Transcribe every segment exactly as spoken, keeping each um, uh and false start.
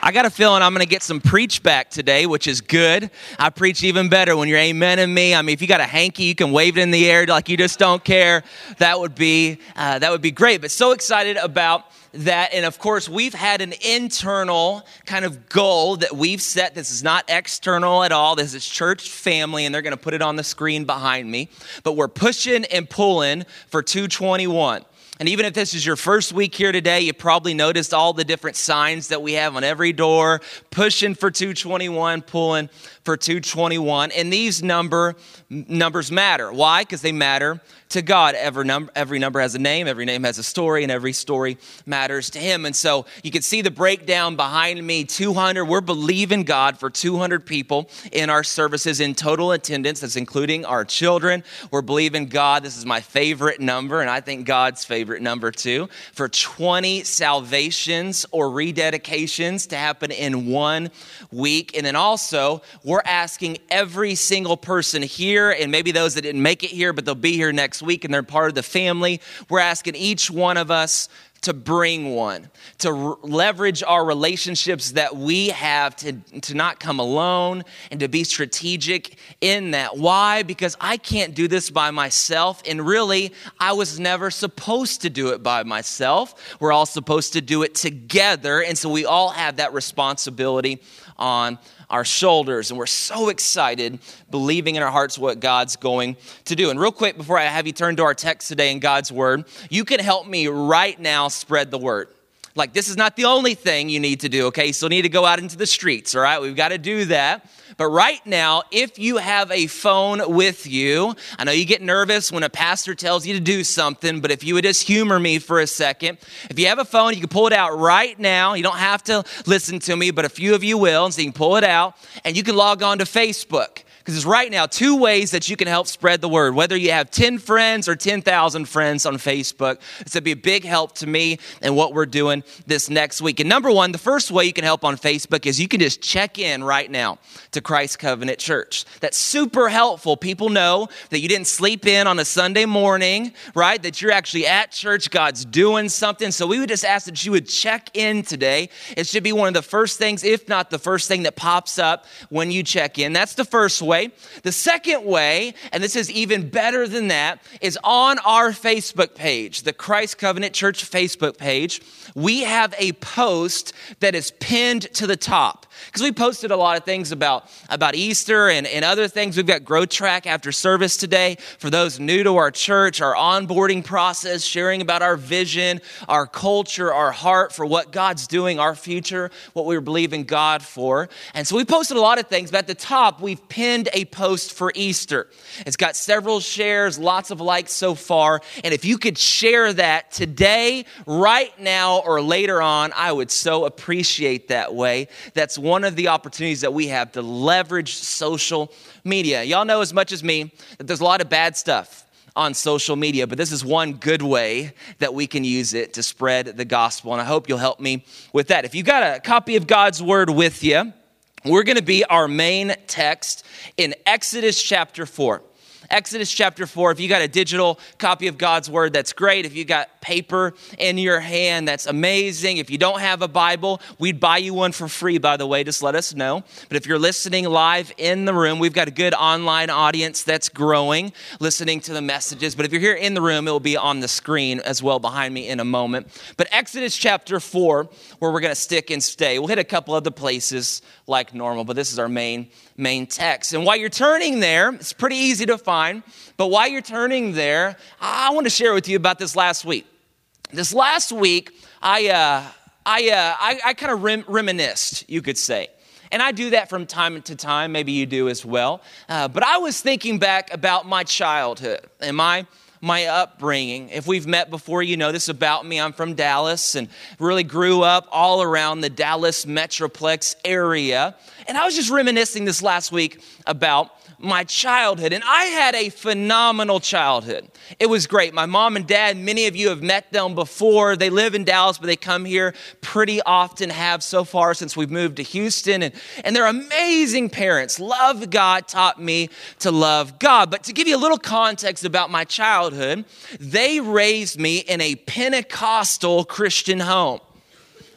I got a feeling I'm going to get some preach back today, which is good. I preach even better when you're amening me. I mean, if you got a hanky, you can wave it in the air like you just don't care. That would be uh, that would be great. But so excited about that. And of course, we've had an internal kind of goal that we've set. This is not external at all. This is church family, and they're going to put it on the screen behind me. But we're pushing and pulling for two twenty-one. And even if this is your first week here today, you probably noticed all the different signs that we have on every door, pushing for two twenty-one, pulling for two twenty-one. And these number numbers matter. Why? Because they matter to God. Every number, every number has a name, every name has a story, and every story matters to Him. And so you can see the breakdown behind me, two hundred. We're believing God for two hundred people in our services in total attendance. That's including our children. We're believing God. This is my favorite number, and I think God's favorite number too, for twenty salvations or rededications to happen in one week. And then also, we're asking every single person here, and maybe those that didn't make it here, but they'll be here next week and they're part of the family. We're asking each one of us to bring one, to r- leverage our relationships that we have to, to not come alone and to be strategic in that. Why? Because I can't do this by myself, and really, I was never supposed to do it by myself. We're all supposed to do it together, and so we all have that responsibility on our shoulders, and we're so excited, believing in our hearts what God's going to do. And real quick, before I have you turn to our text today in God's Word, you can help me right now spread the word. Like, this is not the only thing you need to do, okay? You still need to go out into the streets, all right? We've got to do that. But right now, if you have a phone with you, I know you get nervous when a pastor tells you to do something, but if you would just humor me for a second. If you have a phone, you can pull it out right now. You don't have to listen to me, but a few of you will, and so you can pull it out, and you can log on to Facebook. Because there's right now two ways that you can help spread the word. Whether you have ten friends or ten thousand friends on Facebook, it's going to be a big help to me and what we're doing this next week. And number one, the first way you can help on Facebook is you can just check in right now to Christ Covenant Church. That's super helpful. People know that you didn't sleep in on a Sunday morning, right? That you're actually at church. God's doing something. So we would just ask that you would check in today. It should be one of the first things, if not the first thing that pops up when you check in. That's the first way. Way. The second way, and this is even better than that, is on our Facebook page, the Christ Covenant Church Facebook page. We have a post that is pinned to the top. Because we posted a lot of things about, about Easter and, and other things. We've got Growth Track after service today. For those new to our church, our onboarding process, sharing about our vision, our culture, our heart for what God's doing, our future, what we believe in God for. And so we posted a lot of things, but at the top, we've pinned a post for Easter. It's got several shares, lots of likes so far. And if you could share that today, right now, or later on, I would so appreciate that way. That's one of the opportunities that we have to leverage social media. Y'all know as much as me that there's a lot of bad stuff on social media, but this is one good way that we can use it to spread the gospel. And I hope you'll help me with that. If you've got a copy of God's Word with you, we're going to be our main text in Exodus chapter four. Exodus chapter four. If you got a digital copy of God's Word, that's great. If you got paper in your hand, that's amazing. If you don't have a Bible, we'd buy you one for free, by the way. Just let us know. But if you're listening live in the room, we've got a good online audience that's growing, listening to the messages. But if you're here in the room, it will be on the screen as well behind me in a moment. But Exodus chapter four, where we're going to stick and stay. We'll hit a couple other places like normal, but this is our main main text. And while you're turning there, it's pretty easy to find, but while you're turning there, I want to share with you about this last week. This last week, I uh, I, uh, I, I kind of rem- reminisced, you could say. And I do that from time to time. Maybe you do as well. Uh, but I was thinking back about my childhood and my my upbringing. If we've met before, you know this about me. I'm from Dallas and really grew up all around the Dallas Metroplex area. And I was just reminiscing this last week about my childhood. And I had a phenomenal childhood. It was great. My mom and dad, many of you have met them before. They live in Dallas, but they come here pretty often, have so far since we've moved to Houston. And, and they're amazing parents. Love God taught me to love God. But to give you a little context about my childhood, they raised me in a Pentecostal Christian home.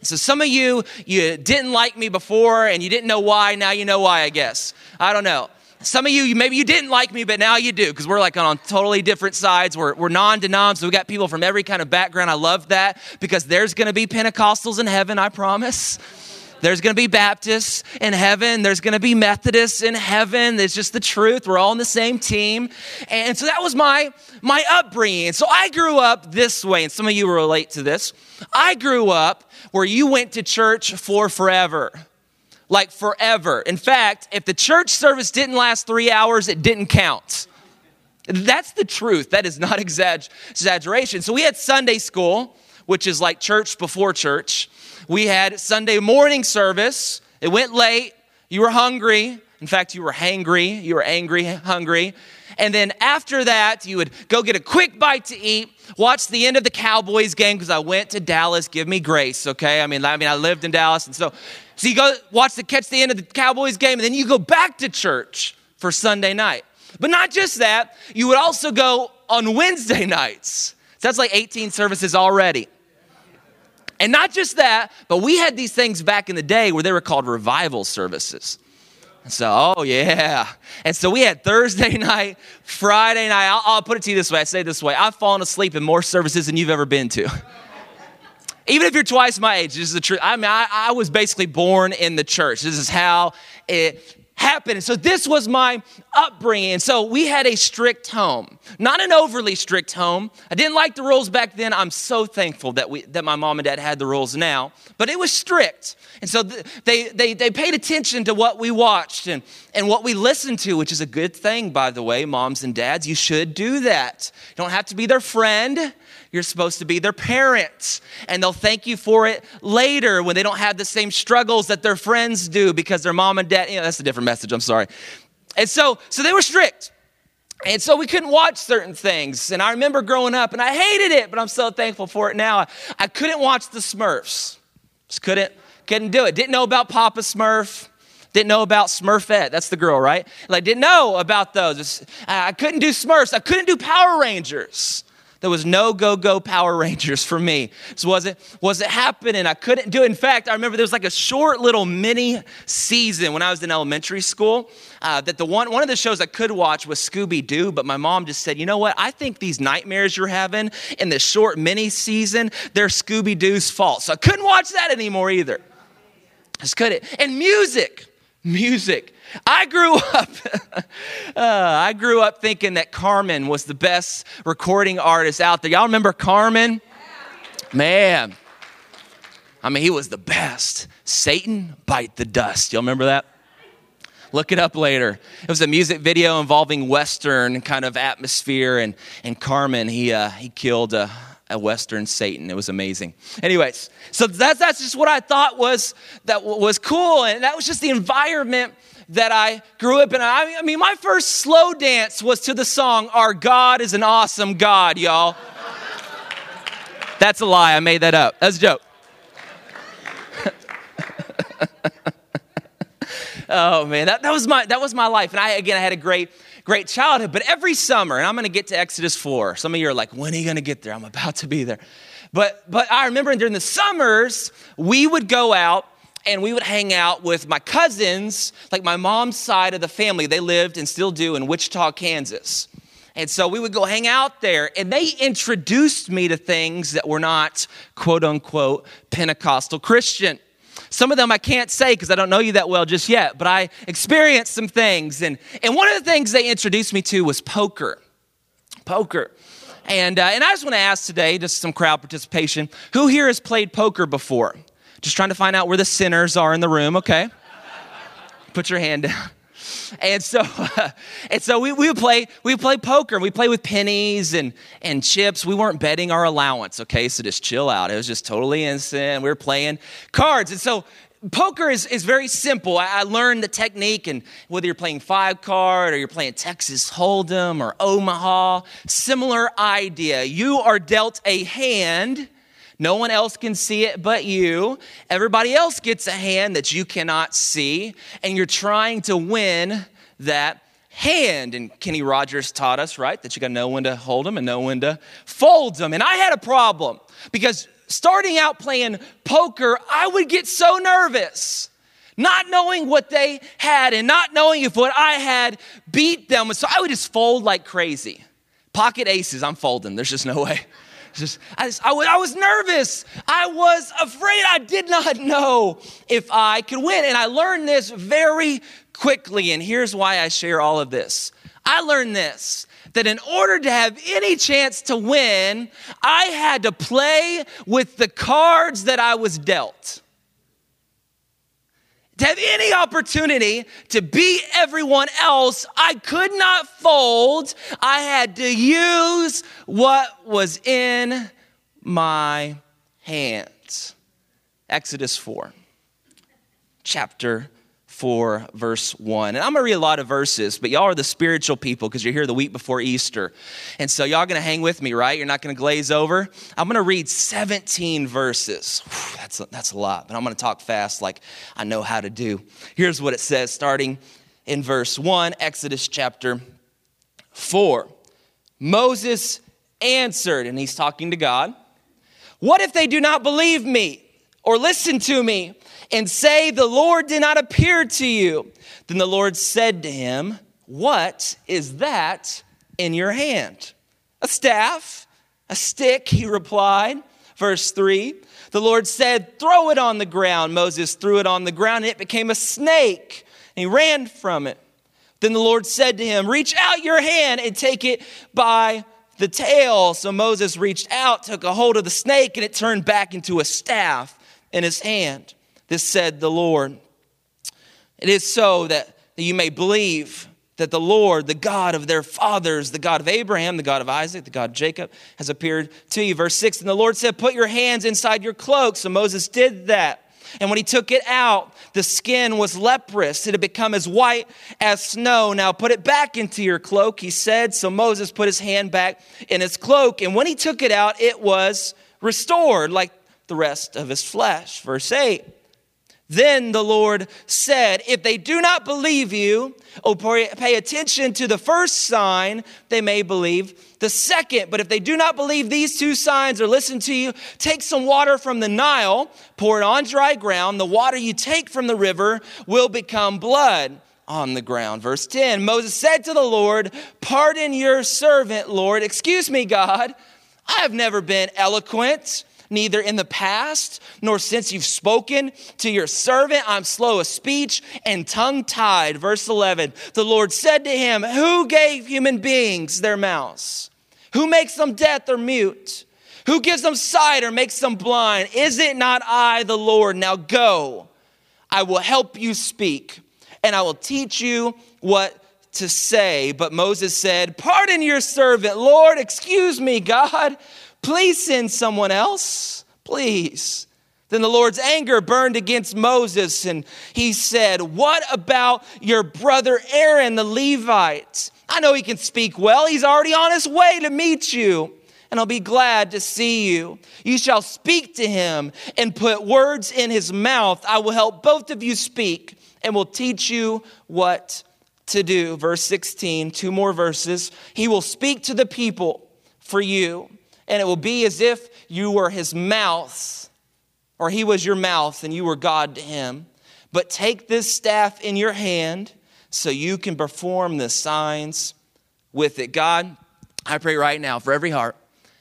So some of you, you didn't like me before and you didn't know why. Now you know why, I guess. I don't know. Some of you, maybe you didn't like me, but now you do, because we're like on totally different sides. We're, we're non-denom, so we got people from every kind of background. I love that, because there's going to be Pentecostals in heaven, I promise. There's going to be Baptists in heaven. There's going to be Methodists in heaven. It's just the truth. We're all on the same team. And so that was my, my upbringing. And so I grew up this way, and some of you relate to this. I grew up where you went to church for forever. Like forever. In fact, if the church service didn't last three hours, it didn't count. That's the truth. That is not exagger- exaggeration. So we had Sunday school, which is like church before church. We had Sunday morning service. It went late. You were hungry. In fact, you were hangry. You were angry, hungry. And then after that, you would go get a quick bite to eat, watch the end of the Cowboys game, because I went to Dallas. Give me grace, okay? I mean, I mean, I lived in Dallas, and so so you go watch the catch the end of the Cowboys game, and then you go back to church for Sunday night. But not just that, you would also go on Wednesday nights. So that's like eighteen services already. And not just that, but we had these things back in the day where they were called revival services. So, oh yeah. And so we had Thursday night, Friday night. I'll, I'll put it to you this way. I say it this way. I've fallen asleep in more services than you've ever been to. Even if you're twice my age, this is the truth. I mean, I, I was basically born in the church. This is how it happened. So this was my upbringing. And so we had a strict home, not an overly strict home. I didn't like the rules back then. I'm so thankful that we that my mom and dad had the rules now, but it was strict. And so th- they they they paid attention to what we watched and, and what we listened to, which is a good thing, by the way, moms and dads. You should do that. You don't have to be their friend. You're supposed to be their parents, and they'll thank you for it later when they don't have the same struggles that their friends do because their mom and dad, you know, that's a different message, I'm sorry. And so, so they were strict. And so we couldn't watch certain things. And I remember growing up, and I hated it, but I'm so thankful for it now. I, I couldn't watch the Smurfs. Just couldn't, couldn't do it. Didn't know about Papa Smurf. Didn't know about Smurfette. That's the girl, right? Like, didn't know about those. I couldn't do Smurfs. I couldn't do Power Rangers. There was no go-go Power Rangers for me. So was it, was it happening? I couldn't do it. In fact, I remember there was like a short little mini season when I was in elementary school uh, that the one, one of the shows I could watch was Scooby-Doo, but my mom just said, you know what? I think these nightmares you're having in this short mini season, they're Scooby-Doo's fault. So I couldn't watch that anymore either. Just couldn't. And music, music. I grew up, uh, I grew up thinking that Carmen was the best recording artist out there. Y'all remember Carmen? Man, I mean, he was the best. Satan, bite the dust. Y'all remember that? Look it up later. It was a music video involving Western kind of atmosphere, and, and Carmen, he uh, he killed a, a Western Satan. It was amazing. Anyways, so that's that's just what I thought was that was cool, and that was just the environment that I grew up in. I mean, my first slow dance was to the song, Our God is an Awesome God, y'all. That's a lie. I made that up. That's a joke. Oh, man, that, that was my that was my life. And I, again, I had a great, great childhood. But every summer, and I'm going to get to Exodus four. Some of you are like, when are you going to get there? I'm about to be there. But, but I remember during the summers, we would go out and we would hang out with my cousins, like my mom's side of the family. They lived and still do in Wichita, Kansas. And so we would go hang out there, and they introduced me to things that were not, quote unquote, Pentecostal Christian. Some of them I can't say because I don't know you that well just yet, but I experienced some things. And, and one of the things they introduced me to was poker. Poker. And, uh, and I just want to ask today, just some crowd participation, who here has played poker before? Just trying to find out where the sinners are in the room, okay? Put your hand down. And so, uh, and so we, we would play, we would play poker. We play with pennies and, and chips. We weren't betting our allowance, okay? So just chill out. It was just totally innocent. We were playing cards. And so poker is, is very simple. I, I learned the technique, and whether you're playing five card or you're playing Texas Hold'em or Omaha, similar idea. You are dealt a hand. No one else can see it but you. Everybody else gets a hand that you cannot see, and you're trying to win that hand. And Kenny Rogers taught us, right, that you got to know when to hold them and know when to fold them. And I had a problem because starting out playing poker, I would get so nervous, not knowing what they had and not knowing if what I had beat them. So I would just fold like crazy. Pocket aces, I'm folding. There's just no way. It's just, I, just, I, was, I was nervous. I was afraid. I did not know if I could win. And I learned this very quickly. And here's why I share all of this. I learned this, that in order to have any chance to win, I had to play with the cards that I was dealt. To have any opportunity to beat everyone else, I could not fold. I had to use what was in my hands. Exodus four, chapter four, verse one. And I'm going to read a lot of verses, but y'all are the spiritual people because you're here the week before Easter. And so y'all going to hang with me, right? You're not going to glaze over. I'm going to read seventeen verses. Whew, that's, a, that's a lot, but I'm going to talk fast like I know how to do. Here's what it says, starting in verse one, Exodus chapter four. Moses answered, and he's talking to God, "What if they do not believe me or listen to me and say, 'The Lord did not appear to you'?" Then the Lord said to him, "What is that in your hand?" "A staff, a stick," he replied. Verse three, the Lord said, "Throw it on the ground." Moses threw it on the ground and it became a snake, and he ran from it. Then the Lord said to him, "Reach out your hand and take it by the tail." So Moses reached out, took a hold of the snake, and it turned back into a staff in his hand. This said the Lord, "It is so that you may believe that the Lord, the God of their fathers, the God of Abraham, the God of Isaac, the God of Jacob, has appeared to you." Verse six, and the Lord said, "Put your hands inside your cloak." So Moses did that. And when he took it out, the skin was leprous. It had become as white as snow. "Now put it back into your cloak," he said. So Moses put his hand back in his cloak. And when he took it out, it was restored like the rest of his flesh. Verse eight. Then the Lord said, "If they do not believe you, or pay attention to the first sign, they may believe the second. But if they do not believe these two signs or listen to you, take some water from the Nile, pour it on dry ground. The water you take from the river will become blood on the ground." Verse ten, Moses said to the Lord, "Pardon your servant, Lord." Excuse me, God, "I have never been eloquent, neither in the past, nor since you've spoken to your servant. I'm slow of speech and tongue-tied." Verse eleven, the Lord said to him, "Who gave human beings their mouths? Who makes them deaf or mute? Who gives them sight or makes them blind? Is it not I, the Lord? Now go, I will help you speak, and I will teach you what to say." But Moses said, "Pardon your servant, Lord." Excuse me, God, "Please send someone else, please." Then the Lord's anger burned against Moses, and he said, "What about your brother Aaron the Levite? I know he can speak well. He's already on his way to meet you, and I'll be glad to see you. You shall speak to him and put words in his mouth. I will help both of you speak and will teach you what to do." Verse sixteen, two more verses. "He will speak to the people for you, and it will be as if you were his mouth, or he was your mouth and you were God to him. But take this staff in your hand so you can perform the signs with it." God, I pray right now for every heart,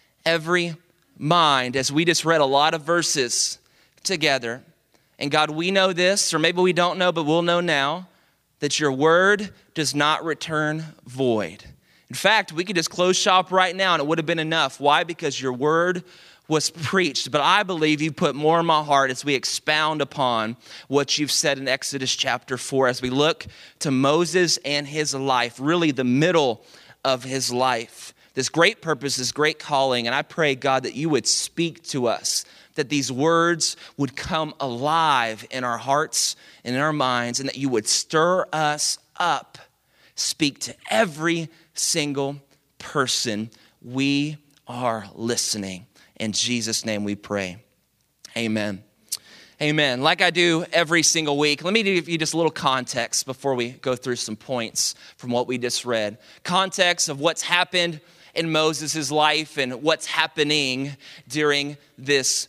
every mind, as we just read a lot of verses together. And God, we know this, or maybe we don't know, but we'll know now, that your word does not return void. In fact, we could just close shop right now and it would have been enough. Why? Because your word was preached. But I believe you put more in my heart as we expound upon what you've said in Exodus chapter four, as we look to Moses and his life, really the middle of his life. This great purpose, this great calling. And I pray, God, that you would speak to us, that these words would come alive in our hearts and in our minds, and that you would stir us up. Speak to every single person. We are listening. In Jesus' name we pray. Amen. Amen. Like I do every single week, let me give you just a little context before we go through some points from what we just read. Context of what's happened in Moses' life and what's happening during this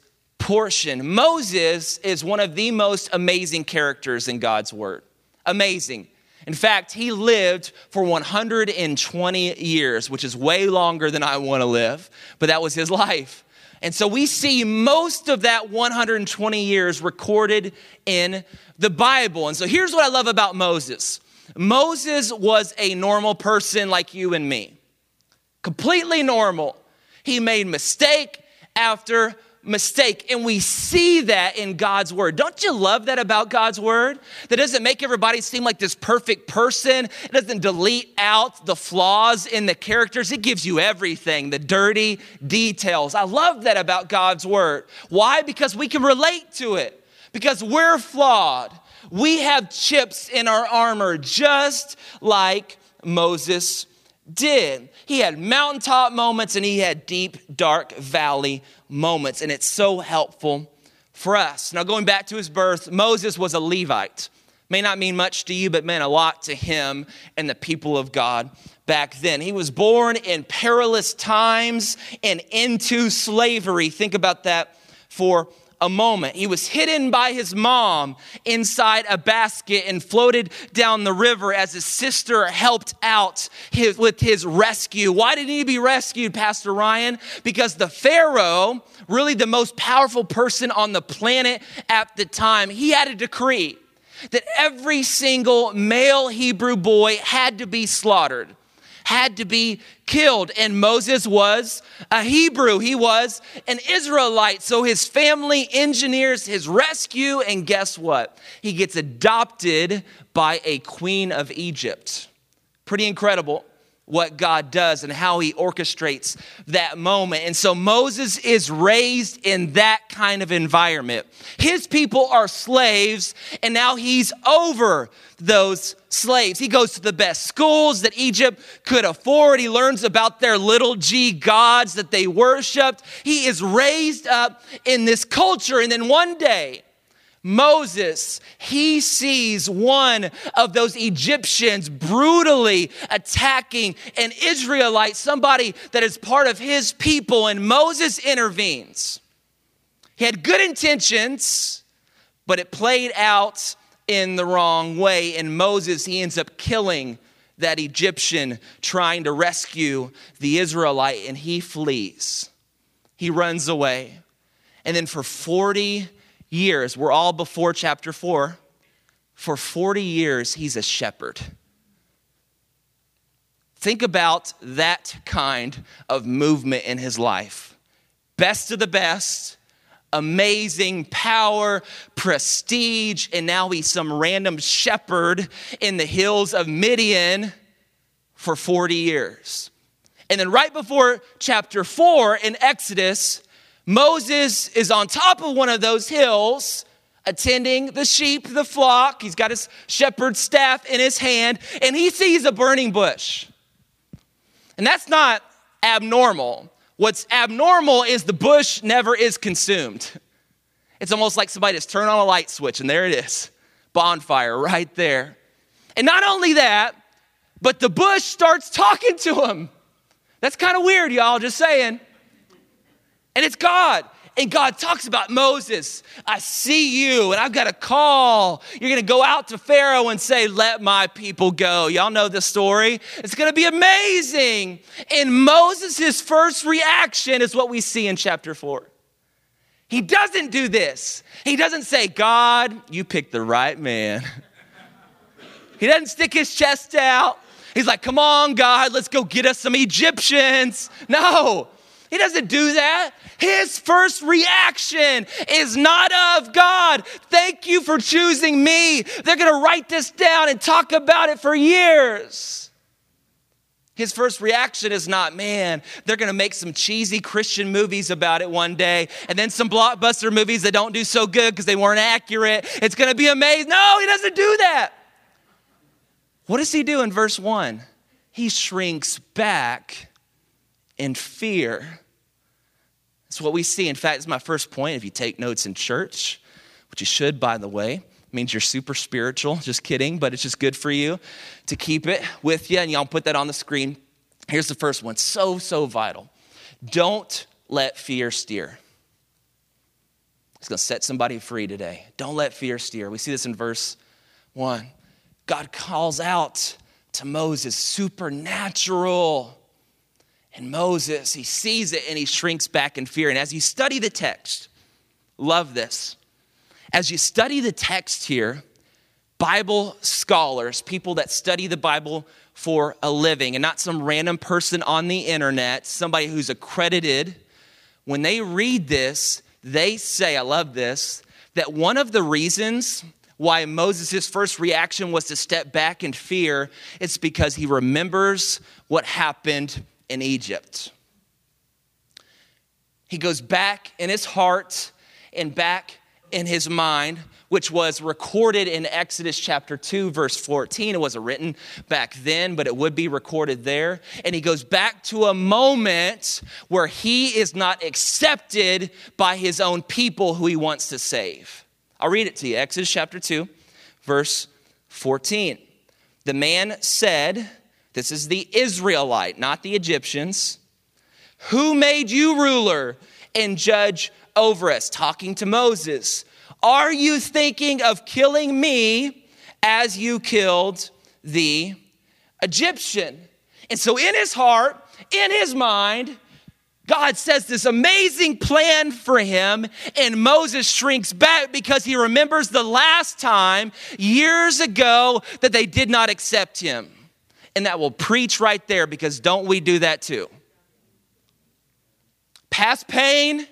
portion. Moses is one of the most amazing characters in God's word. Amazing. In fact, he lived for one hundred twenty years, which is way longer than I want to live, but that was his life. And so we see most of that one hundred twenty years recorded in the Bible. And so here's what I love about Moses. Moses was a normal person like you and me. Completely normal. He made mistake after mistake. And we see that in God's word. Don't you love that about God's word? That doesn't make everybody seem like this perfect person. It doesn't delete out the flaws in the characters. It gives you everything, the dirty details. I love that about God's word. Why? Because we can relate to it. Because we're flawed. We have chips in our armor, just like Moses did. He had mountaintop moments and he had deep, dark valley moments. And it's so helpful for us. Now, going back to his birth, Moses was a Levite. May not mean much to you, but meant a lot to him and the people of God back then. He was born in perilous times and into slavery. Think about that for a moment. He was hidden by his mom inside a basket and floated down the river as his sister helped out his, with his rescue. Why did he be rescued, Pastor Ryan? Because the Pharaoh, really the most powerful person on the planet at the time, he had a decree that every single male Hebrew boy had to be slaughtered, had to be killed. And Moses was a Hebrew. He was an Israelite. So his family engineers his rescue. And guess what? He gets adopted by a queen of Egypt. Pretty incredible what God does and how he orchestrates that moment. And so Moses is raised in that kind of environment. His people are slaves, and now he's over those slaves. He goes to the best schools that Egypt could afford. He learns about their little g gods that they worshiped. He is raised up in this culture. And then one day, Moses, he sees one of those Egyptians brutally attacking an Israelite, somebody that is part of his people, and Moses intervenes. He had good intentions, but it played out in the wrong way, and Moses, he ends up killing that Egyptian trying to rescue the Israelite, and he flees. He runs away. And then for forty years, we're all before chapter four. For forty years, he's a shepherd. Think about that kind of movement in his life. Best of the best, amazing power, prestige, and now he's some random shepherd in the hills of Midian for forty years. And then right before chapter four in Exodus, Moses is on top of one of those hills, attending the sheep, the flock. He's got his shepherd's staff in his hand, and he sees a burning bush. And that's not abnormal. What's abnormal is the bush never is consumed. It's almost like somebody just turned on a light switch, and there it is. Bonfire right there. And not only that, but the bush starts talking to him. That's kind of weird, y'all, just saying. And it's God. And God talks about Moses. I see you, and I've got a call. You're going to go out to Pharaoh and say, let my people go. Y'all know the story. It's going to be amazing. And Moses' first reaction is what we see in chapter four. He doesn't do this. He doesn't say, God, you picked the right man. He doesn't stick his chest out. He's like, come on, God, let's go get us some Egyptians. No. He doesn't do that. His first reaction is not of God. Thank you for choosing me. They're going to write this down and talk about it for years. His first reaction is not, man, they're going to make some cheesy Christian movies about it one day, and then some blockbuster movies that don't do so good because they weren't accurate. It's going to be amazing. No, he doesn't do that. What does he do in verse one? He shrinks back in fear. That's what we see. In fact, it's my first point. If you take notes in church, which you should, by the way, it means you're super spiritual. Just kidding, but it's just good for you to keep it with you. And y'all put that on the screen. Here's the first one. So, so vital. Don't let fear steer. It's going to set somebody free today. Don't let fear steer. We see this in verse one. God calls out to Moses, supernatural. And Moses, he sees it and he shrinks back in fear. And as you study the text, love this. As you study the text here, Bible scholars, people that study the Bible for a living, and not some random person on the internet, somebody who's accredited, when they read this, they say, I love this, that one of the reasons why Moses' first reaction was to step back in fear is because he remembers what happened in Egypt. He goes back in his heart and back in his mind, which was recorded in Exodus chapter two, verse fourteen. It wasn't written back then, but it would be recorded there. And he goes back to a moment where he is not accepted by his own people who he wants to save. I'll read it to you. Exodus chapter two, verse fourteen. The man said, this is the Israelite, not the Egyptians, who made you ruler and judge over us? Talking to Moses. Are you thinking of killing me as you killed the Egyptian? And so in his heart, in his mind, God says this amazing plan for him, and Moses shrinks back because he remembers the last time, years ago, that they did not accept him. And that will preach right there, because don't we do that too? Past pain,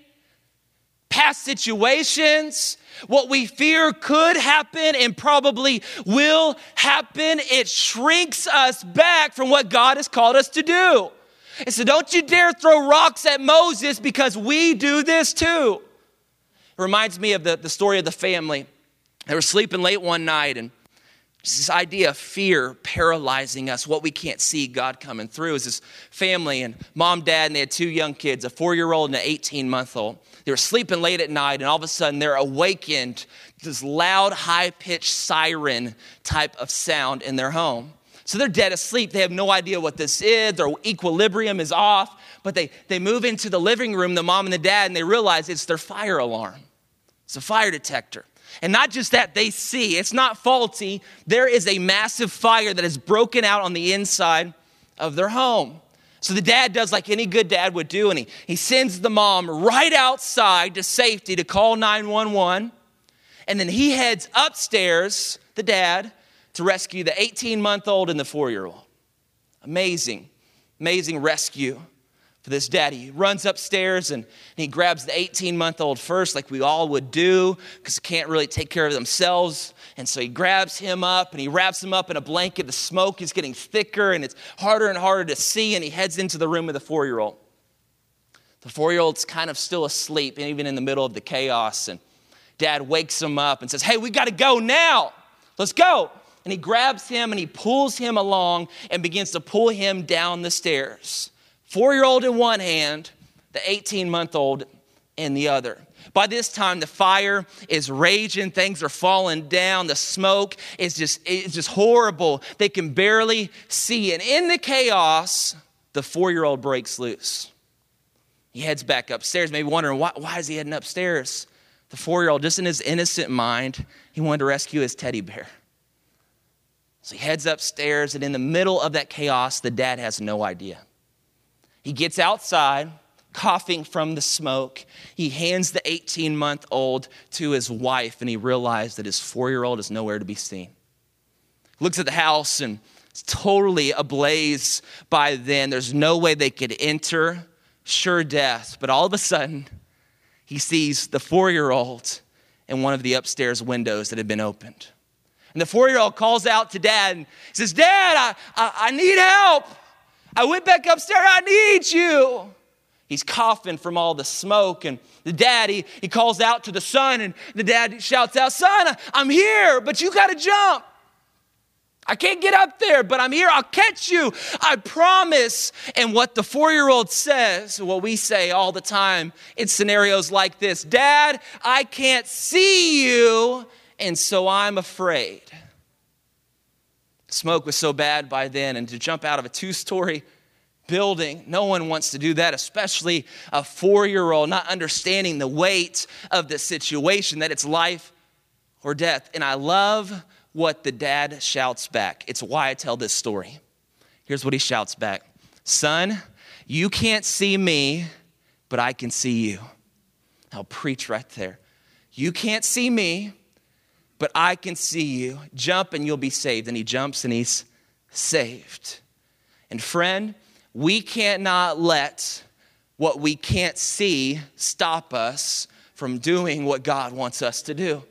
past situations, what we fear could happen and probably will happen, it shrinks us back from what God has called us to do. And so don't you dare throw rocks at Moses, because we do this too. It reminds me of the, the story of the family. They were sleeping late one night, and this idea of fear paralyzing us, what we can't see God coming through, is this family and mom, dad, and they had two young kids, a four-year-old and an eighteen-month-old. They were sleeping late at night, and all of a sudden they're awakened to this loud, high-pitched siren type of sound in their home. So they're dead asleep. They have no idea what this is. Their equilibrium is off. But they, they move into the living room, the mom and the dad, and they realize it's their fire alarm. It's a fire detector. And not just that, they see it's not faulty. There is a massive fire that has broken out on the inside of their home. So the dad does like any good dad would do, and he, he sends the mom right outside to safety to call nine one one. And then he heads upstairs, the dad, to rescue the eighteen-month-old and the four-year-old. Amazing, amazing rescue for this daddy. He runs upstairs and he grabs the eighteen-month-old first, like we all would do, because they can't really take care of themselves. And so he grabs him up and he wraps him up in a blanket. The smoke is getting thicker and it's harder and harder to see, and he heads into the room with the four-year-old. The four-year-old's kind of still asleep, and even in the middle of the chaos. And dad wakes him up and says, hey, we got to go now. Let's go. And he grabs him and he pulls him along and begins to pull him down the stairs. Four-year-old in one hand, the eighteen-month-old in the other. By this time, the fire is raging. Things are falling down. The smoke is just, it's just horrible. They can barely see. And in the chaos, the four-year-old breaks loose. He heads back upstairs, maybe wondering, why, why is he heading upstairs? The four-year-old, just in his innocent mind, he wanted to rescue his teddy bear. So he heads upstairs, and in the middle of that chaos, the dad has no idea. He gets outside, coughing from the smoke. He hands the eighteen-month-old to his wife, and he realized that his four-year-old is nowhere to be seen. He looks at the house, and it's totally ablaze by then. There's no way they could enter. Sure death. But all of a sudden, he sees the four-year-old in one of the upstairs windows that had been opened. And the four-year-old calls out to dad and says, Dad, I, I, I need help. I went back upstairs. I need you. He's coughing from all the smoke. And the dad, he, he calls out to the son, and the dad shouts out, Son, I'm here, but you got to jump. I can't get up there, but I'm here. I'll catch you. I promise. And what the four-year-old says, what we say all the time in scenarios like this, Dad, I can't see you, and so I'm afraid. Smoke was so bad by then, and to jump out of a two-story building. No one wants to do that, especially a four-year-old not understanding the weight of the situation, that it's life or death. And I love what the dad shouts back. It's why I tell this story. Here's what he shouts back. Son, you can't see me, but I can see you. I'll preach right there. You can't see me, but I can see you. Jump and you'll be saved. And he jumps and he's saved. And friend, we cannot let what we can't see stop us from doing what God wants us to do.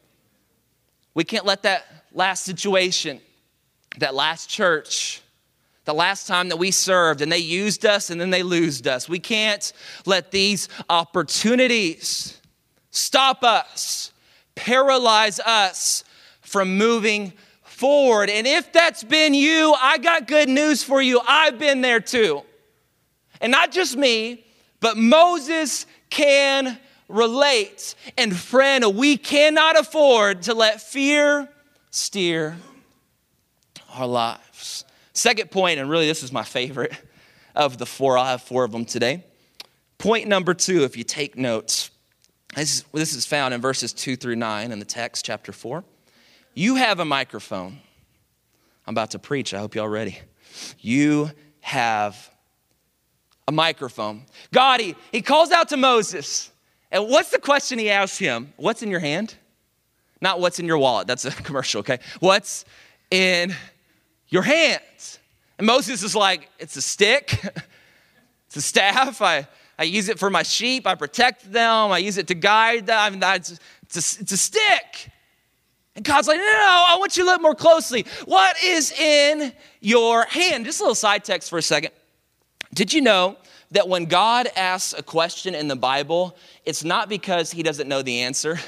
We can't let that last situation, that last church, the last time that we served and they used us and then they losed us. We can't let these opportunities stop us, paralyze us from moving forward. And if that's been you, I got good news for you. I've been there too. And not just me, but Moses can relate. And friend, we cannot afford to let fear steer our lives. Second point, and really this is my favorite of the four. I'll have four of them today. Point number two, if you take notes, this is, this is found in verses two through nine in the text, chapter four. You have a microphone. I'm about to preach. I hope y'all ready. You have a microphone. God, he, he calls out to Moses. And what's the question he asks him? What's in your hand? Not what's in your wallet. That's a commercial, okay? What's in your hands? And Moses is like, it's a stick. It's a staff. I, I use it for my sheep. I protect them. I use it to guide them. I mean, it's, it's, a, it's a stick. And God's like, no, no, no, I want you to look more closely. What is in your hand? Just a little side text for a second. Did you know that when God asks a question in the Bible, it's not because he doesn't know the answer?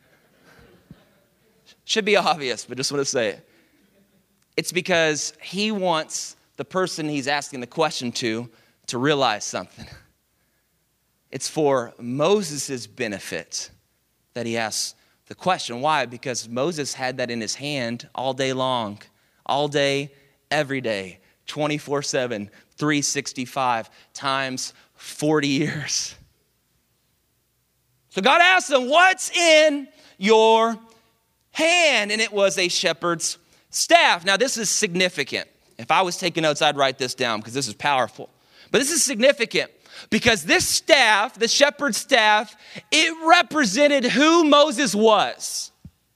Should be obvious, but just want to say it. It's because he wants the person he's asking the question to to realize something. It's for Moses' benefit that he asks the question. Why? Because Moses had that in his hand all day long, all day, every day, twenty-four seven, three sixty-five times forty years. So God asked him, what's in your hand? And it was a shepherd's staff. Now, this is significant. If I was taking notes, I'd write this down because this is powerful. But this is significant because this staff, the shepherd's staff, it represented who Moses was.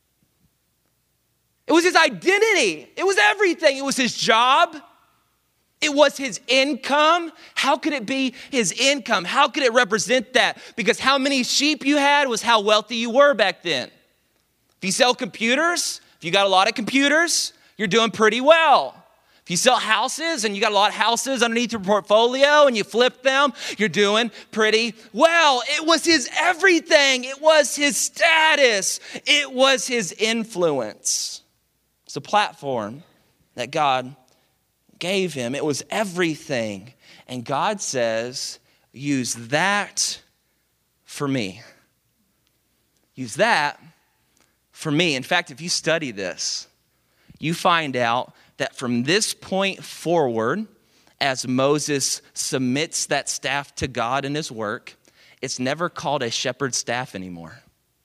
It was his identity. It was everything. It was his job. It was his income. How could it be his income? How could it represent that? Because how many sheep you had was how wealthy you were back then. If you sell computers, if you got a lot of computers, you're doing pretty well. If you sell houses and you got a lot of houses underneath your portfolio and you flip them, you're doing pretty well. It was his everything. It was his status. It was his influence. It's a platform that God gave him. It was everything. And God says, use that for me. Use that for me. In fact, if you study this, you find out that from this point forward, as Moses submits that staff to God in his work, it's never called a shepherd's staff anymore.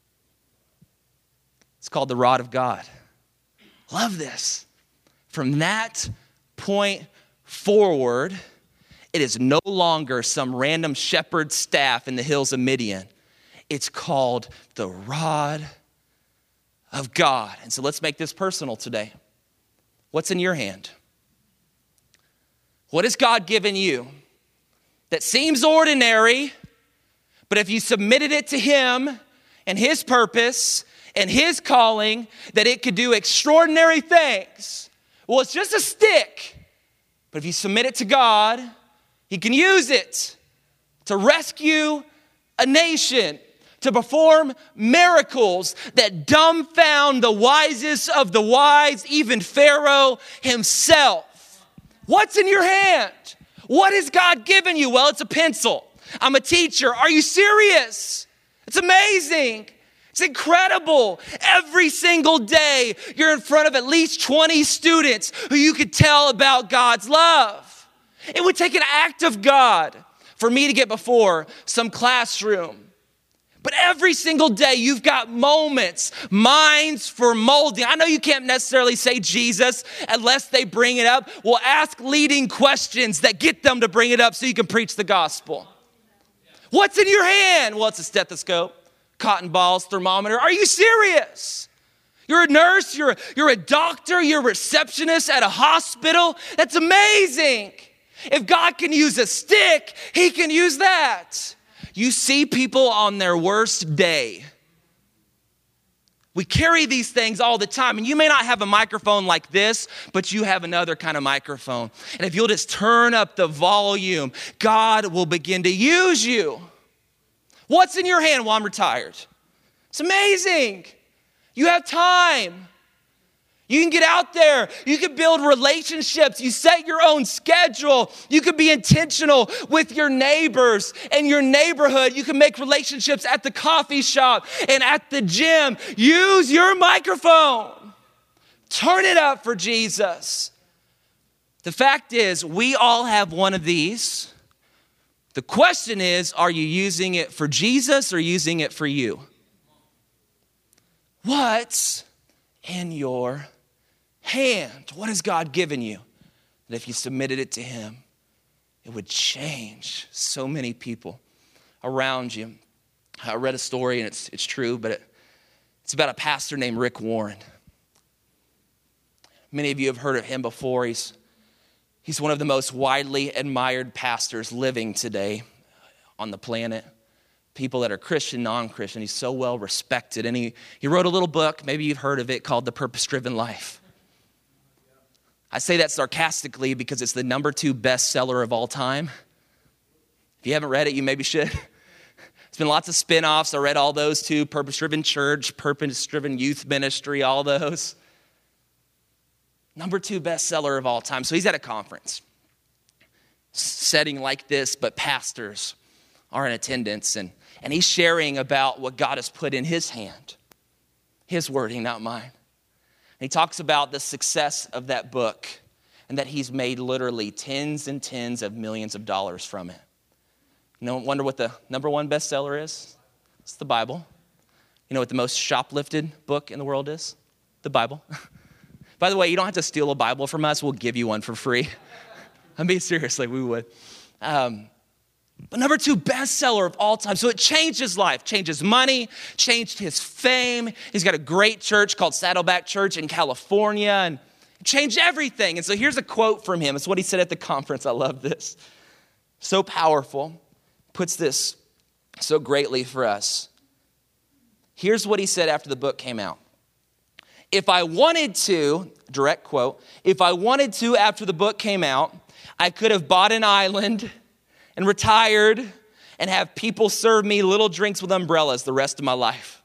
It's called the rod of God. Love this. From that point forward, it is no longer some random shepherd's staff in the hills of Midian. It's called the rod of God. And so let's make this personal today. What's in your hand? What has God given you that seems ordinary, but if you submitted it to him and his purpose and his calling, that it could do extraordinary things? Well, it's just a stick, but if you submit it to God, he can use it to rescue a nation, to perform miracles that dumbfound the wisest of the wise, even Pharaoh himself. What's in your hand? What has God given you? Well, it's a pencil. I'm a teacher. Are you serious? It's amazing. It's incredible. Every single day, you're in front of at least twenty students who you could tell about God's love. It would take an act of God for me to get before some classroom. But every single day, you've got moments, minds for molding. I know you can't necessarily say Jesus unless they bring it up. Well, ask leading questions that get them to bring it up so you can preach the gospel. What's in your hand? Well, it's a stethoscope, cotton balls, thermometer. Are you serious? You're a nurse, you're a, you're a doctor, you're a receptionist at a hospital. That's amazing. If God can use a stick, he can use that. You see people on their worst day. We carry these things all the time. And you may not have a microphone like this, but you have another kind of microphone. And if you'll just turn up the volume, God will begin to use you. What's in your hand? Well, I'm retired. It's amazing. You have time. You can get out there. You can build relationships. You set your own schedule. You can be intentional with your neighbors and your neighborhood. You can make relationships at the coffee shop and at the gym. Use your microphone. Turn it up for Jesus. The fact is, we all have one of these. The question is, are you using it for Jesus or using it for you? What's in your hand? What has God given you that if you submitted it to him, it would change so many people around you? I read a story, and it's it's true, but it, it's about a pastor named Rick Warren. Many of you have heard of him before. He's, he's one of the most widely admired pastors living today on the planet. People that are Christian, non-Christian. He's so well respected. And he, he wrote a little book, maybe you've heard of it, called The Purpose-Driven Life. I say that sarcastically because it's the number two bestseller of all time. If you haven't read it, you maybe should. There's been lots of spin-offs. I read all those too. Purpose-Driven Church, Purpose-Driven Youth Ministry, all those. Number two bestseller of all time. So he's at a conference, setting like this, but pastors are in attendance. And, and he's sharing about what God has put in his hand. His wording, not mine. And he talks about the success of that book and that he's made literally tens and tens of millions of dollars from it. You know, wonder what the number one bestseller is? It's the Bible. You know what the most shoplifted book in the world is? The Bible. By the way, you don't have to steal a Bible from us. We'll give you one for free. I mean, seriously, we would. Um, But number two bestseller of all time. So it changed his life, changed his money, changed his fame. He's got a great church called Saddleback Church in California, and it changed everything. And so here's a quote from him. It's what he said at the conference. I love this. So powerful. Puts this so greatly for us. Here's what he said after the book came out. If I wanted to, direct quote, if I wanted to after the book came out, I could have bought an island and retired and have people serve me little drinks with umbrellas the rest of my life.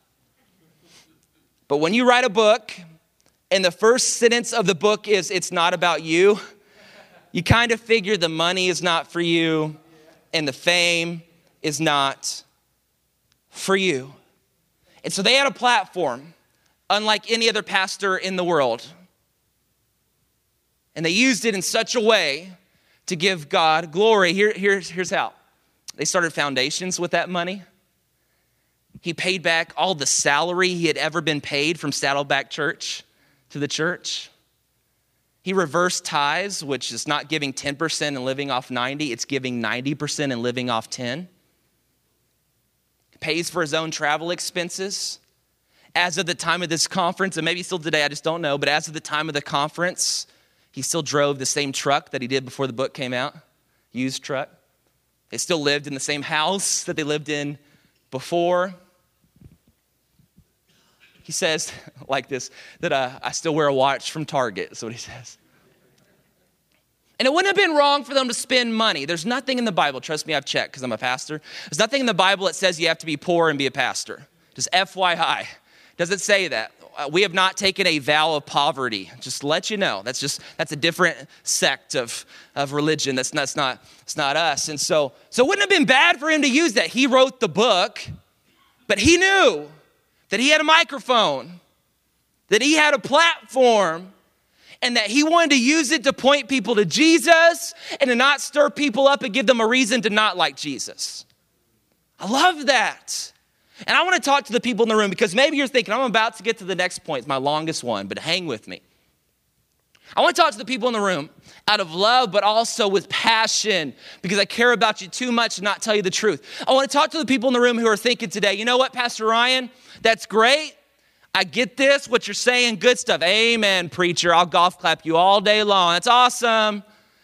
But when you write a book and the first sentence of the book is, it's not about you, you kind of figure the money is not for you and the fame is not for you. And so they had a platform unlike any other pastor in the world. And they used it in such a way to give God glory. Here, here's, here's how. They started foundations with that money. He paid back all the salary he had ever been paid from Saddleback Church to the church. He reversed tithes, which is not giving ten percent and living off ninety. It's giving ninety percent and living off ten. He pays for his own travel expenses. As of the time of this conference, and maybe still today, I just don't know, but as of the time of the conference, he still drove the same truck that he did before the book came out, used truck. They still lived in the same house that they lived in before. He says, like this, that uh, I still wear a watch from Target. That's what he says. And it wouldn't have been wrong for them to spend money. There's nothing in the Bible, trust me, I've checked because I'm a pastor. There's nothing in the Bible that says you have to be poor and be a pastor. Just F Y I. Does it say that? Uh, we have not taken a vow of poverty. Just to let you know. That's just, that's a different sect of, of religion. That's, that's not, that's not us. And so, so it wouldn't have been bad for him to use that. He wrote the book, but he knew that he had a microphone, that he had a platform, and that he wanted to use it to point people to Jesus and to not stir people up and give them a reason to not like Jesus. I love that. And I want to talk to the people in the room because maybe you're thinking, I'm about to get to the next point. It's my longest one, but hang with me. I want to talk to the people in the room out of love, but also with passion because I care about you too much to not tell you the truth. I want to talk to the people in the room who are thinking today, you know what, Pastor Ryan, that's great. I get this, what you're saying, good stuff. Amen, preacher. I'll golf clap you all day long. That's awesome.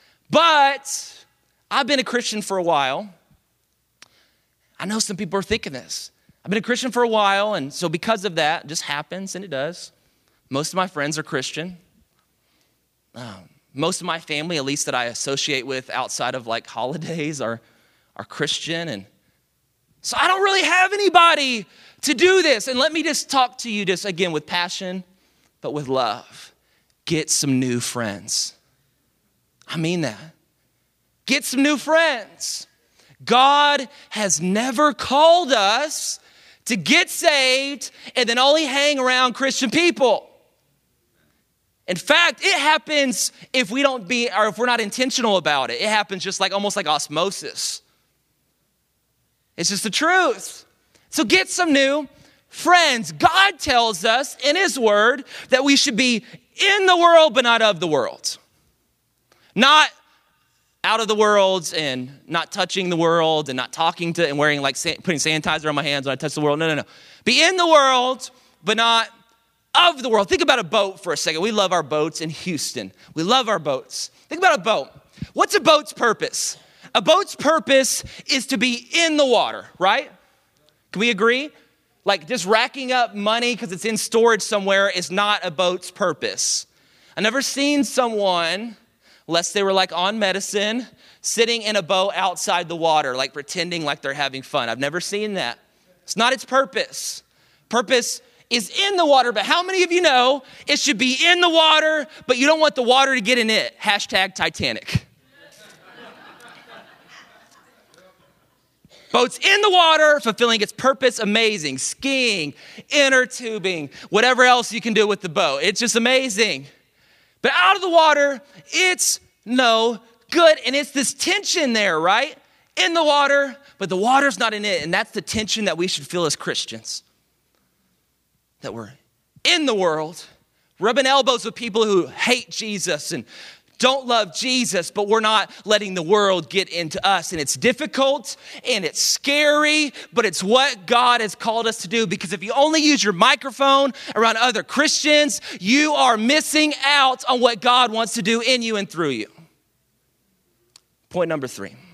But I've been a Christian for a while. I know some people are thinking this. I've been a Christian for a while, and so because of that, it just happens, and it does. Most of my friends are Christian. Um, most of my family, at least that I associate with outside of like holidays, are, are Christian. And so I don't really have anybody to do this. And let me just talk to you just again with passion, but with love. Get some new friends. I mean that. Get some new friends. God has never called us to get saved and then only hang around Christian people. In fact, it happens if we don't be, or if we're not intentional about it. It happens just like, almost like osmosis. It's just the truth. So get some new friends. God tells us in his word that we should be in the world, but not of the world. Not out of the world and not touching the world and not talking to and wearing like, putting sanitizer on my hands when I touch the world. No, no, no. Be in the world, but not of the world. Think about a boat for a second. We love our boats in Houston. We love our boats. Think about a boat. What's a boat's purpose? A boat's purpose is to be in the water, right? Can we agree? Like just racking up money because it's in storage somewhere is not a boat's purpose. I've never seen someone, unless they were like on medicine, sitting in a boat outside the water, like pretending like they're having fun. I've never seen that. It's not its purpose. Purpose is in the water, but how many of you know it should be in the water, but you don't want the water to get in it? Hashtag Titanic. Boats in the water, fulfilling its purpose, amazing. Skiing, inner tubing, whatever else you can do with the boat. It's just amazing. But out of the water, it's no good. And it's this tension there, right? In the water, but the water's not in it. And that's the tension that we should feel as Christians. That we're in the world, rubbing elbows with people who hate Jesus and don't love Jesus, but we're not letting the world get into us. And it's difficult and it's scary, but it's what God has called us to do. Because if you only use your microphone around other Christians, you are missing out on what God wants to do in you and through you. Point number three. I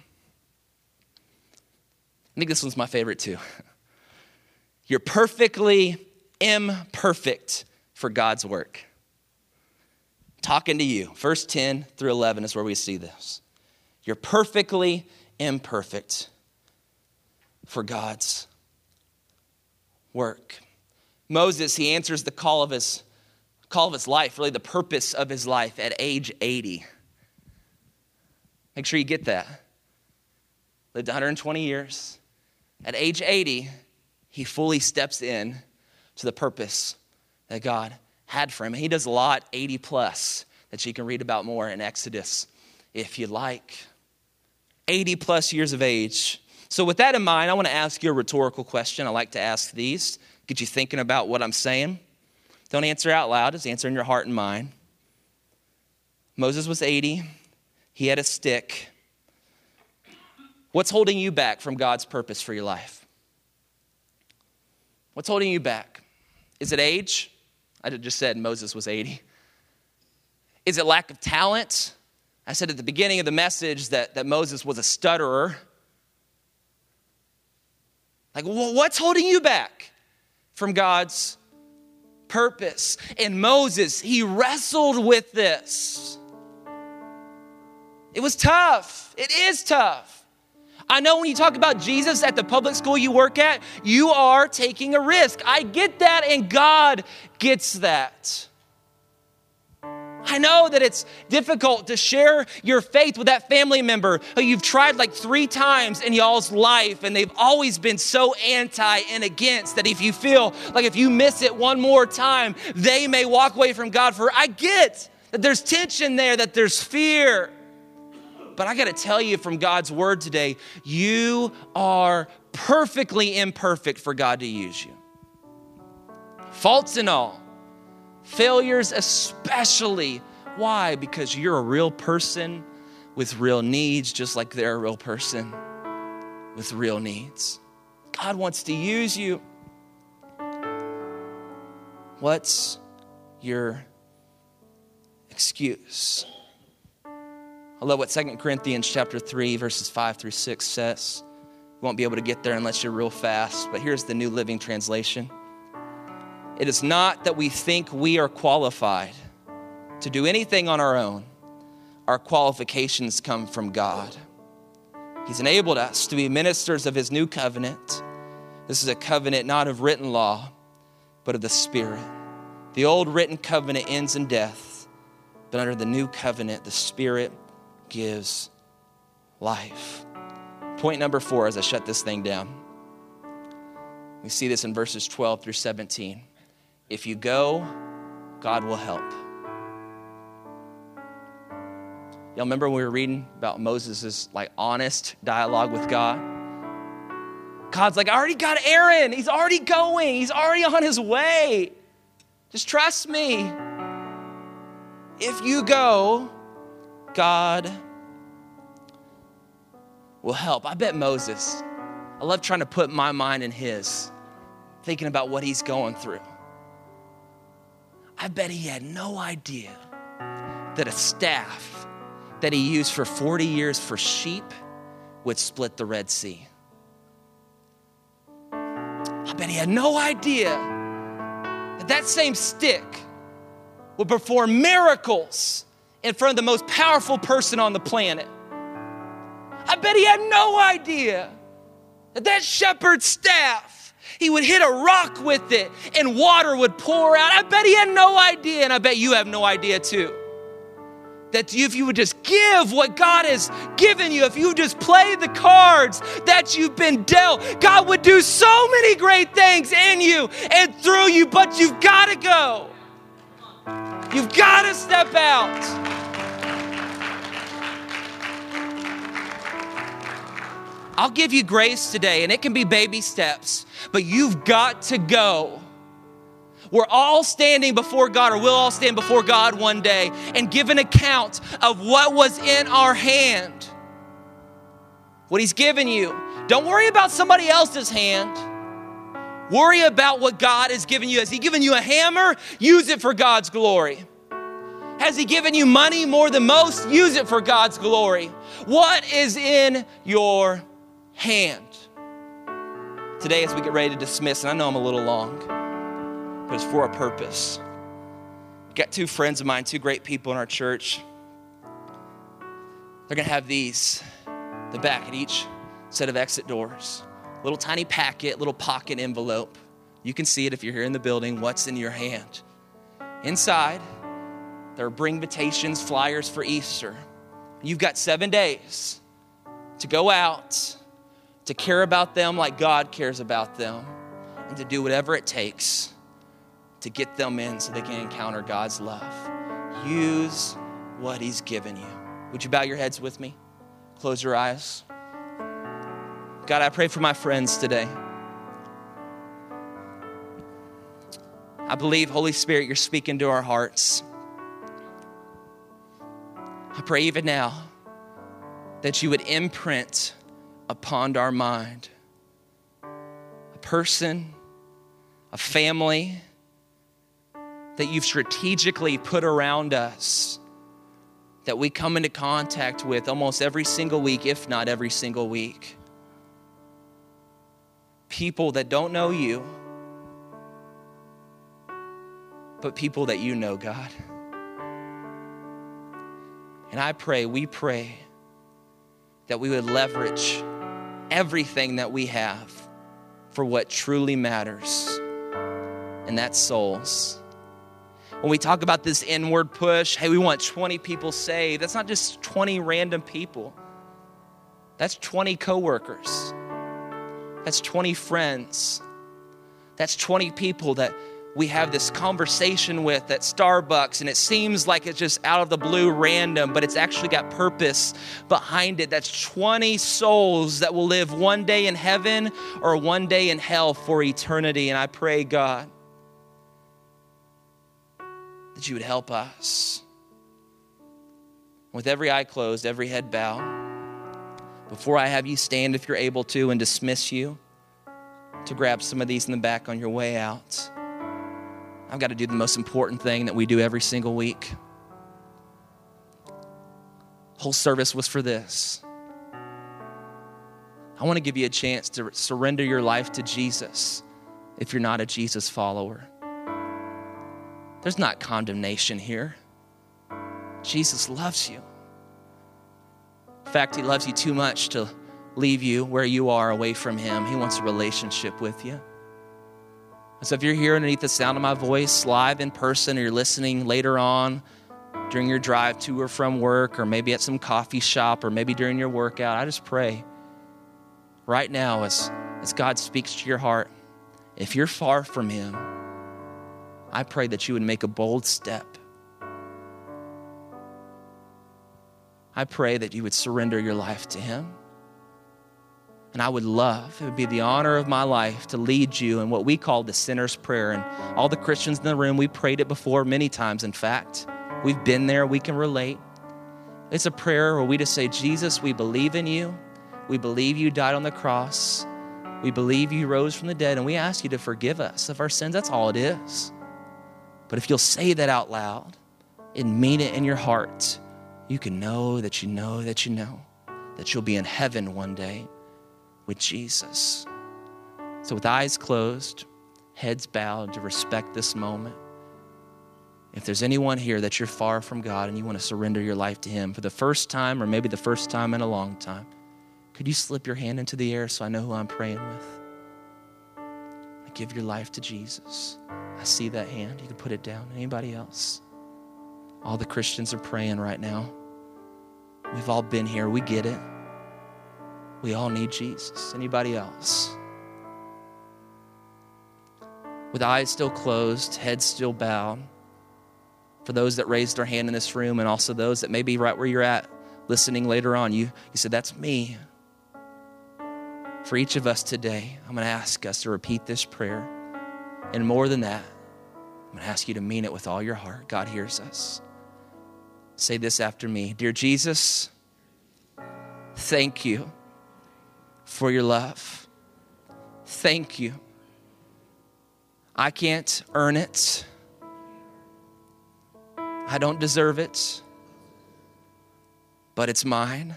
think this one's my favorite too. You're perfectly imperfect for God's work. Talking to you. Verse ten through eleven is where we see this. You're perfectly imperfect for God's work. Moses, he answers the call of his call of his life, really the purpose of his life at age eighty. Make sure you get that. Lived one hundred twenty years. At age eighty, he fully steps in to the purpose that God had for him. And he does a lot, eighty plus, that you can read about more in Exodus if you like. eighty plus years of age. So with that in mind, I want to ask you a rhetorical question. I like to ask these, get you thinking about what I'm saying. Don't answer out loud, just answer in your heart and mind. Moses was eighty. He had a stick. What's holding you back from God's purpose for your life? What's holding you back? Is it age? I just said Moses was eighty. Is it lack of talent? I said at the beginning of the message that, that Moses was a stutterer. Like, well, what's holding you back from God's purpose? And Moses, he wrestled with this. It was tough. It is tough. I know when you talk about Jesus at the public school you work at, you are taking a risk. I get that, and God gets that. I know that it's difficult to share your faith with that family member who you've tried like three times in y'all's life, and they've always been so anti and against that if you feel like if you miss it one more time, they may walk away from God for, I get that there's tension there, that there's fear. But I got to tell you from God's word today, you are perfectly imperfect for God to use you. Faults and all, failures especially. Why? Because you're a real person with real needs, just like they're a real person with real needs. God wants to use you. What's your excuse? I love what Second Corinthians chapter three, verses five through six says. You won't be able to get there unless you're real fast, but here's the New Living Translation. It is not that we think we are qualified to do anything on our own. Our qualifications come from God. He's enabled us to be ministers of his new covenant. This is a covenant not of written law, but of the Spirit. The old written covenant ends in death, but under the new covenant, the Spirit gives life. Point number four, as I shut this thing down. We see this in verses twelve through seventeen. If you go, God will help. Y'all remember when we were reading about Moses' like honest dialogue with God? God's like, I already got Aaron. He's already going. He's already on his way. Just trust me. If you go, God will help. I bet Moses, I love trying to put my mind in his, thinking about what he's going through. I bet he had no idea that a staff that he used for forty years for sheep would split the Red Sea. I bet he had no idea that that same stick would perform miracles in front of the most powerful person on the planet. I bet he had no idea that that shepherd's staff, he would hit a rock with it and water would pour out. I bet he had no idea, and I bet you have no idea too, that if you would just give what God has given you, if you just play the cards that you've been dealt, God would do so many great things in you and through you, but you've got to go. You've got to step out. I'll give you grace today, and it can be baby steps, but you've got to go. We're all standing before God, or we'll all stand before God one day and give an account of what was in our hand, what he's given you. Don't worry about somebody else's hand. Worry about what God has given you. Has he given you a hammer? Use it for God's glory. Has he given you money more than most? Use it for God's glory. What is in your hand? Today, as we get ready to dismiss, and I know I'm a little long, but it's for a purpose. I've got two friends of mine, two great people in our church. They're going to have these, the back at each set of exit doors. Little tiny packet, little pocket envelope. You can see it if you're here in the building, what's in your hand. Inside, there are bring invitations, flyers for Easter. You've got seven days to go out, to care about them like God cares about them, and to do whatever it takes to get them in so they can encounter God's love. Use what he's given you. Would you bow your heads with me? Close your eyes. God, I pray for my friends today. I believe, Holy Spirit, you're speaking to our hearts. I pray even now that you would imprint upon our mind a person, a family that you've strategically put around us, that we come into contact with almost every single week, if not every single week. People that don't know you, but people that you know, God. And I pray, we pray that we would leverage everything that we have for what truly matters, and that's souls. When we talk about this inward push, hey, we want twenty people saved. That's not just twenty random people. That's twenty coworkers. That's twenty friends. That's twenty people that we have this conversation with at Starbucks, and it seems like it's just out of the blue random, but it's actually got purpose behind it. That's twenty souls that will live one day in heaven or one day in hell for eternity. And I pray, God, that you would help us. With every eye closed, every head bowed, before I have you stand, if you're able to, and dismiss you to grab some of these in the back on your way out, I've got to do the most important thing that we do every single week. Whole service was for this. I want to give you a chance to surrender your life to Jesus if you're not a Jesus follower. There's not condemnation here. Jesus loves you. In fact, he loves you too much to leave you where you are away from him. He wants a relationship with you. So if you're here underneath the sound of my voice, live in person, or you're listening later on during your drive to or from work, or maybe at some coffee shop, or maybe during your workout, I just pray right now as, as God speaks to your heart, if you're far from him, I pray that you would make a bold step. I pray that you would surrender your life to him. And I would love, it would be the honor of my life to lead you in what we call the sinner's prayer. And all the Christians in the room, we prayed it before many times, in fact. We've been there, we can relate. It's a prayer where we just say, Jesus, we believe in you. We believe you died on the cross. We believe you rose from the dead, and we ask you to forgive us of our sins. That's all it is. But if you'll say that out loud and mean it in your heart, you can know that you know that you know that you'll be in heaven one day with Jesus. So with eyes closed, heads bowed, to respect this moment, if there's anyone here that you're far from God and you want to surrender your life to him for the first time, or maybe the first time in a long time, could you slip your hand into the air so I know who I'm praying with? Give your life to Jesus. I see that hand. You can put it down. Anybody else? All the Christians are praying right now. We've all been here. We get it. We all need Jesus. Anybody else? With eyes still closed, heads still bowed. For those that raised their hand in this room, and also those that may be right where you're at, listening later on, you, you said, that's me. For each of us today, I'm going to ask us to repeat this prayer. And more than that, I'm going to ask you to mean it with all your heart. God hears us. Say this after me. Dear Jesus, thank you for your love. Thank you. I can't earn it. I don't deserve it, but it's mine.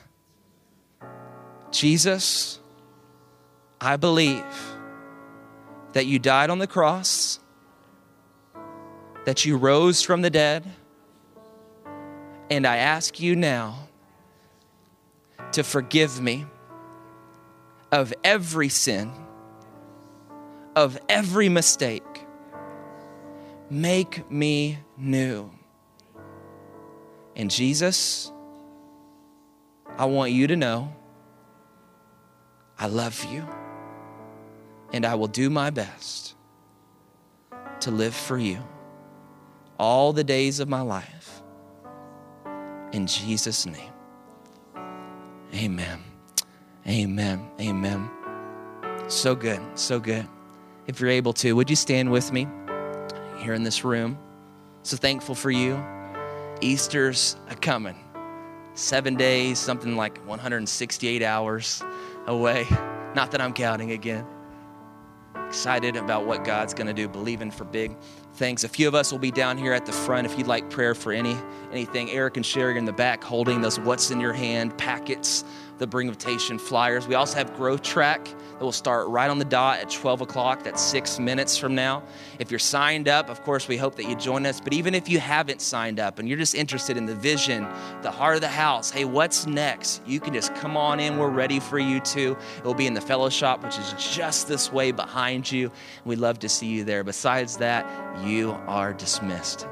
Jesus, I believe that you died on the cross, that you rose from the dead, and I ask you now to forgive me of every sin, of every mistake. Make me new. And Jesus, I want you to know I love you, and I will do my best to live for you all the days of my life. In Jesus' name, amen. Amen. Amen. So good. So good. If you're able to, would you stand with me here in this room? So thankful for you. Easter's a coming. Seven days, something like one hundred sixty-eight hours away. Not that I'm counting again. Excited about what God's going to do, believing for big things. A few of us will be down here at the front if you'd like prayer for any anything. Eric and Sherry are in the back holding those what's in your hand packets, the Bring Invitation flyers. We also have Growth Track that will start right on the dot at twelve o'clock. That's six minutes from now. If you're signed up, of course, we hope that you join us. But even if you haven't signed up and you're just interested in the vision, the heart of the house, hey, what's next? You can just come on in. We're ready for you too. It will be in the fellowship, which is just this way behind you. We'd love to see you there. Besides that, you are dismissed.